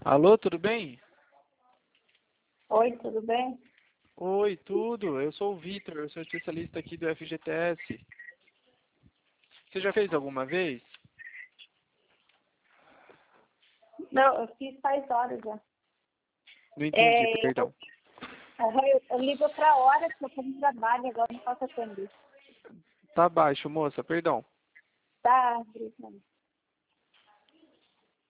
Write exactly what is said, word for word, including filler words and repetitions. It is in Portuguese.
Alô, tudo bem? Oi, tudo bem? Oi, tudo. Eu sou o Vitor, eu sou especialista aqui do F G T S. Você já fez alguma vez? Não, eu fiz faz horas já. Não entendi, É, eu, perdão. eu, eu ligo outra hora que eu tô no trabalho, agora não posso atender. Tá baixo, moça, perdão. Tá, obrigada.